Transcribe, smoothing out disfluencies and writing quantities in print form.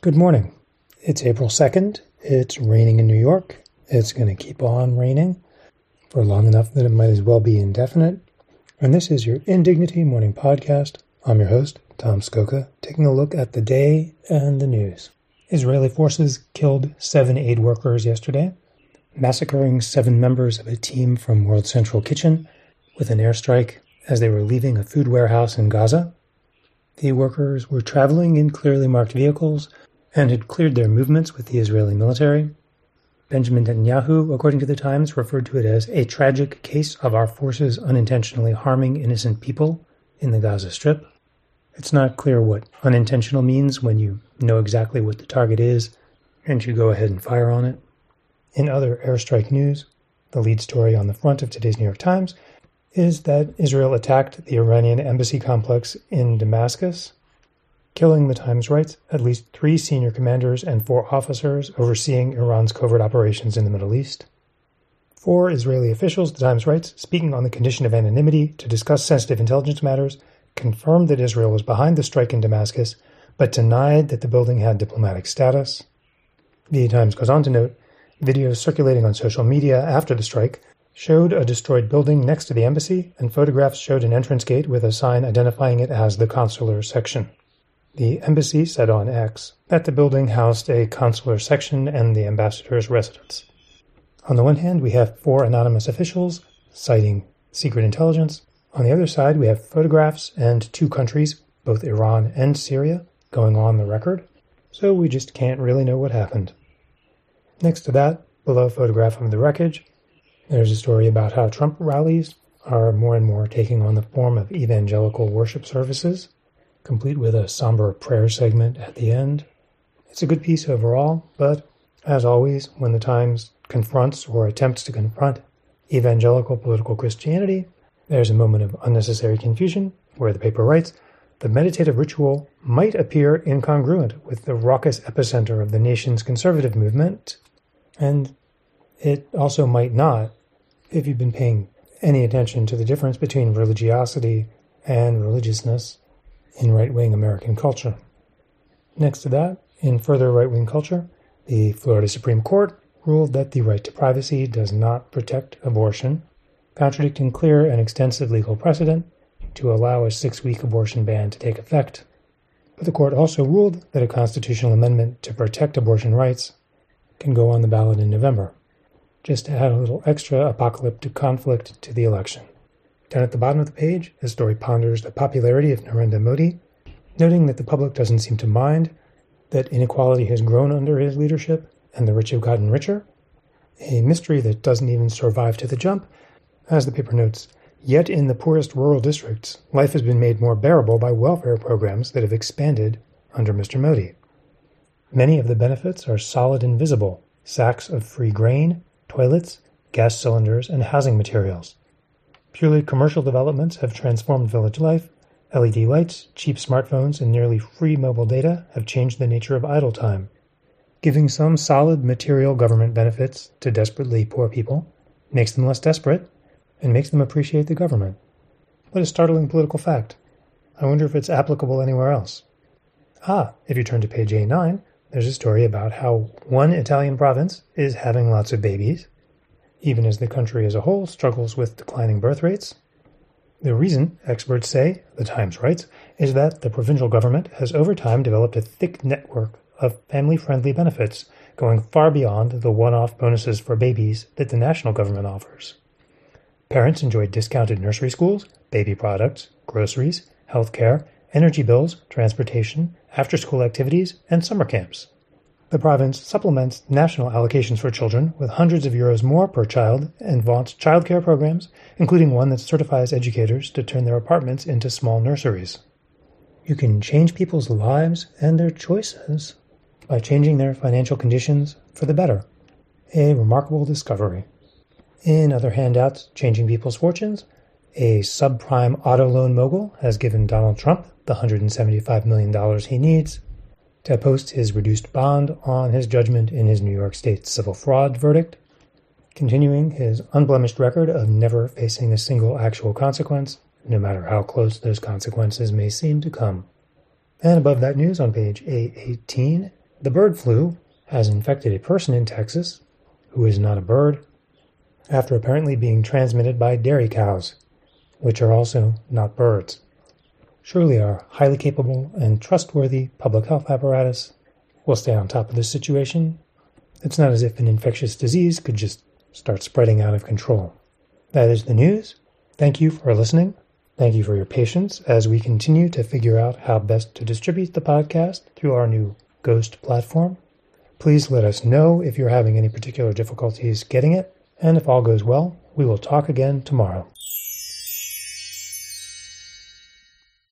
Good morning. It's April 2nd. It's raining in New York. It's going to keep on raining for long enough that it might as well be indefinite. And this is your Indignity Morning Podcast. I'm your host, Tom Skoka, taking a look at the day and the news. Israeli forces killed 7 aid workers yesterday, massacring 7 members of a team from World Central Kitchen with an airstrike as they were leaving a food warehouse in Gaza. The workers were traveling in clearly marked vehicles and had cleared their movements with the Israeli military. Benjamin Netanyahu, according to the Times, referred to it as a tragic case of our forces unintentionally harming innocent people in the Gaza Strip. It's not clear what unintentional means when you know exactly what the target is and you go ahead and fire on it. In other airstrike news, the lead story on the front of today's New York Times is that Israel attacked the Iranian embassy complex in Damascus, killing, the Times writes, at least 3 senior commanders and 4 officers overseeing Iran's covert operations in the Middle East. 4 Israeli officials, the Times writes, speaking on the condition of anonymity to discuss sensitive intelligence matters, confirmed that Israel was behind the strike in Damascus, but denied that the building had diplomatic status. The Times goes on to note, videos circulating on social media after the strike showed a destroyed building next to the embassy, and photographs showed an entrance gate with a sign identifying it as the consular section. The embassy said on X that the building housed a consular section and the ambassador's residence. On the one hand, we have 4 anonymous officials citing secret intelligence. On the other side, we have photographs and 2 countries, both Iran and Syria, going on the record. So we just can't really know what happened. Next to that, below a photograph of the wreckage, there's a story about how Trump rallies are more and more taking on the form of evangelical worship services, complete with a somber prayer segment at the end. It's a good piece overall, but as always, when the Times confronts or attempts to confront evangelical political Christianity, there's a moment of unnecessary confusion where the paper writes, the meditative ritual might appear incongruent with the raucous epicenter of the nation's conservative movement, and it also might not if you've been paying any attention to the difference between religiosity and religiousness in right-wing American culture. Next to that, in further right-wing culture, the Florida Supreme Court ruled that the right to privacy does not protect abortion, contradicting clear and extensive legal precedent to allow a 6-week abortion ban to take effect. But the court also ruled that a constitutional amendment to protect abortion rights can go on the ballot in November, just to add a little extra apocalyptic conflict to the election. Down at the bottom of the page, the story ponders the popularity of Narendra Modi, noting that the public doesn't seem to mind that inequality has grown under his leadership and the rich have gotten richer, a mystery that doesn't even survive to the jump. As the paper notes, yet in the poorest rural districts, life has been made more bearable by welfare programs that have expanded under Mr. Modi. Many of the benefits are solid and visible: sacks of free grain, toilets, gas cylinders, and housing materials. Purely commercial developments have transformed village life. LED lights, cheap smartphones, and nearly free mobile data have changed the nature of idle time. Giving some solid material government benefits to desperately poor people makes them less desperate and makes them appreciate the government. What a startling political fact. I wonder if it's applicable anywhere else. If you turn to page A9, there's a story about how one Italian province is having lots of babies, even as the country as a whole struggles with declining birth rates. The reason, experts say, the Times writes, is that the provincial government has over time developed a thick network of family-friendly benefits going far beyond the one-off bonuses for babies that the national government offers. Parents enjoy discounted nursery schools, baby products, groceries, health care, energy bills, transportation, after-school activities, and summer camps. The province supplements national allocations for children with hundreds of euros more per child and vaunts childcare programs, including one that certifies educators to turn their apartments into small nurseries. You can change people's lives and their choices by changing their financial conditions for the better. A remarkable discovery. In other handouts changing people's fortunes, a subprime auto loan mogul has given Donald Trump the $175 million he needs to post his reduced bond on his judgment in his New York State civil fraud verdict, continuing his unblemished record of never facing a single actual consequence, no matter how close those consequences may seem to come. And above that news on page A18, The bird flu has infected a person in Texas who is not a bird after apparently being transmitted by dairy cows, which are also not birds. Surely our highly capable and trustworthy public health apparatus will stay on top of this situation. It's not as if an infectious disease could just start spreading out of control. That is the news. Thank you for listening. Thank you for your patience as we continue to figure out how best to distribute the podcast through our new Ghost platform. Please let us know if you're having any particular difficulties getting it, and if all goes well, we will talk again tomorrow.